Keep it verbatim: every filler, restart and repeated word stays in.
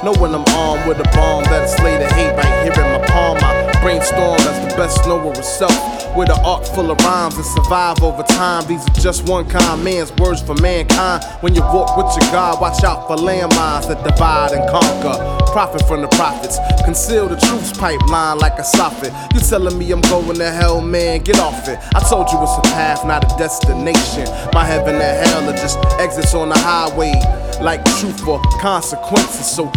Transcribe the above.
Knowing I'm armed with a bomb that'll slay the hate right here in my palm. I brainstorm as the best knower of self, with an arc full of rhymes and survive over time. These are just one kind man's words for mankind. When you walk with your God, watch out for landmines that divide and conquer. Profit from the prophets, conceal the truth's pipeline like a soffit. You telling me I'm going to hell, man, get off it. I told you it's a path, not a destination. My heaven and hell are just exits on the highway, like truth or consequences. So